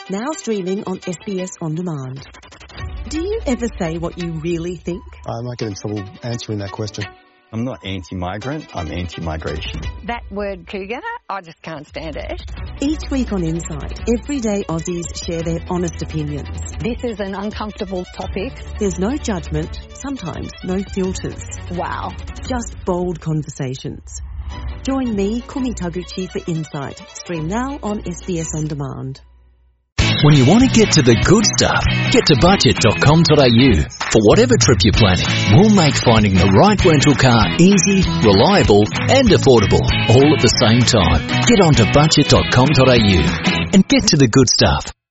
Now streaming on SBS On Demand. Do you ever say what you really think? I might get in trouble answering that question. I'm not anti-migrant, I'm anti-migration. That word cougar, I just can't stand it. Each week on Insight, everyday Aussies share their honest opinions. This is an uncomfortable topic. There's no judgment, sometimes no filters. Wow. Just bold conversations. Join me, Kumi Taguchi, for Insight. Stream now on SBS On Demand. When you want to get to the good stuff, get to budget.com.au. For whatever trip you're planning, we'll make finding the right rental car easy, reliable and affordable, all at the same time. Get on to budget.com.au and get to the good stuff.